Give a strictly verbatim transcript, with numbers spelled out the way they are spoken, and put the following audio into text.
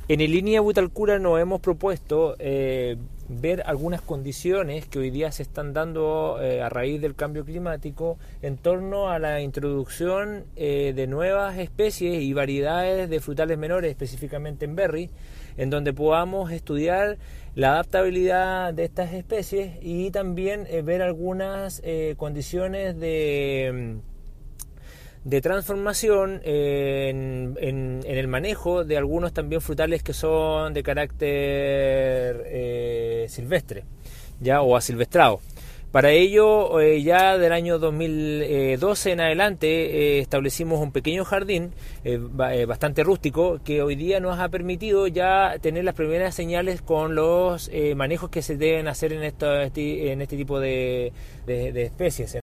En el línea Butalcura nos hemos propuesto eh, ver algunas condiciones que hoy día se están dando eh, a raíz del cambio climático en torno a la introducción eh, de nuevas especies y variedades de frutales menores, específicamente en berry, en donde podamos estudiar la adaptabilidad de estas especies y también eh, ver algunas eh, condiciones de... de transformación en, en, en el manejo de algunos también frutales que son de carácter eh, silvestre, ya, o asilvestrado. Para ello, eh, ya del año dos mil doce en adelante, eh, establecimos un pequeño jardín eh, bastante rústico que hoy día nos ha permitido ya tener las primeras señales con los eh, manejos que se deben hacer en, esto, en este tipo de, de, de especies.